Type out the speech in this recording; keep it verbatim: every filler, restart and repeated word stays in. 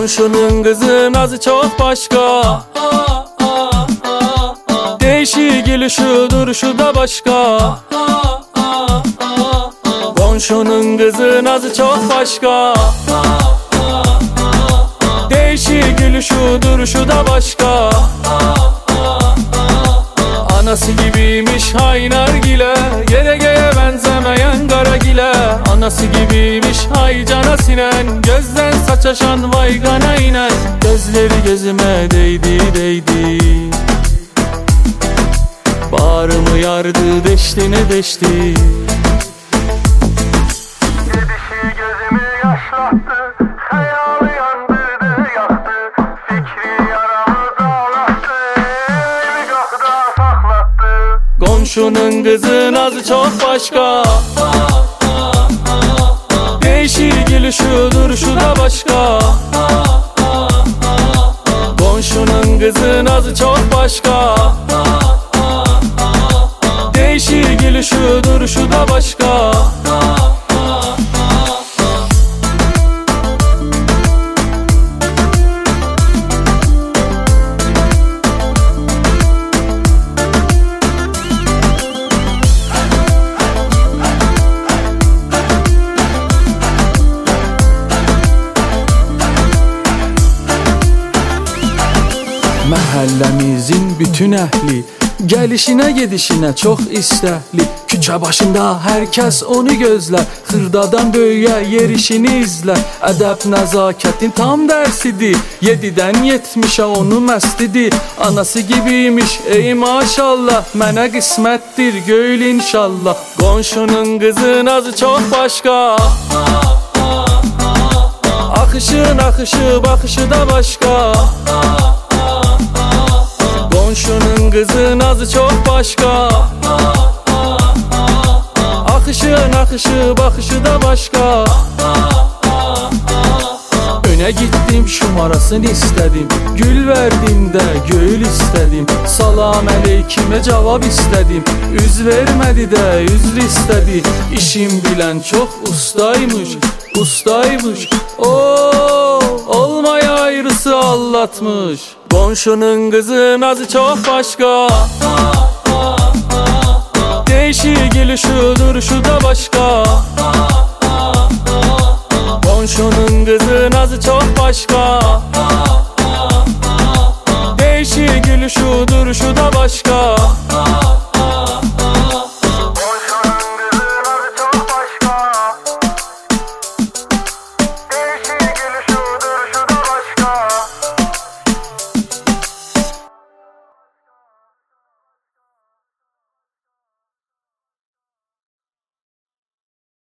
Komşunun kızı nazı çok başka. Değişik gülüşü duruşu da başka. Komşunun kızı nazı çok başka. Değişik gülüşü duruşu da başka. Anası gibiymiş haynargile, geregeye benzemeyen karagile. Anası gibiymiş hay cana sinen, gözden saçaşan vay gana inen. Gözleri gözüme değdi değdi, bağrımı yardı deşti ne deşti. Gidişi gözümü yaşlattı, hayalı yandırdı yaktı. Fikri yaramı dağlattı, nikahda saklattı. Komşunun kızı nazı çok başka. Değişik gülüşü duruşu da başka. Komşunun kızı nazı çok başka. Değişik gülüşü duruşu da başka. Mahallemizin bütün ehli gelişine gedişine çok istəkli. Küçə başında herkes onu gözler, xırdadan böyüyə yerişini izlər. Ədəb nəzakətin tam dərsidir, yedidən yetmişə onu məstidir. Anası gibiymiş ey maşallah, mənə qismətdir göyl inşallah. Qonşunun kızı nazı çok başka. Akışın akışı bakışı da başka. Komşunun kızı nazı çok başka. Akışın akışı bakışı da başka. Öne gittim şumarasını istedim, gül verdim de gül istedim. Salam aleykime cevap istedim, üz vermedi de üzr istedi. İşim bilen çok ustaymış, ustaymış. Oo, olmaya ayrısı allatmış. Komşunun kızı nazı çok başka. Değişik gülüşü duruşu da başka. Komşunun kızı nazı çok başka. Değişik gülüşü duruşu da başka.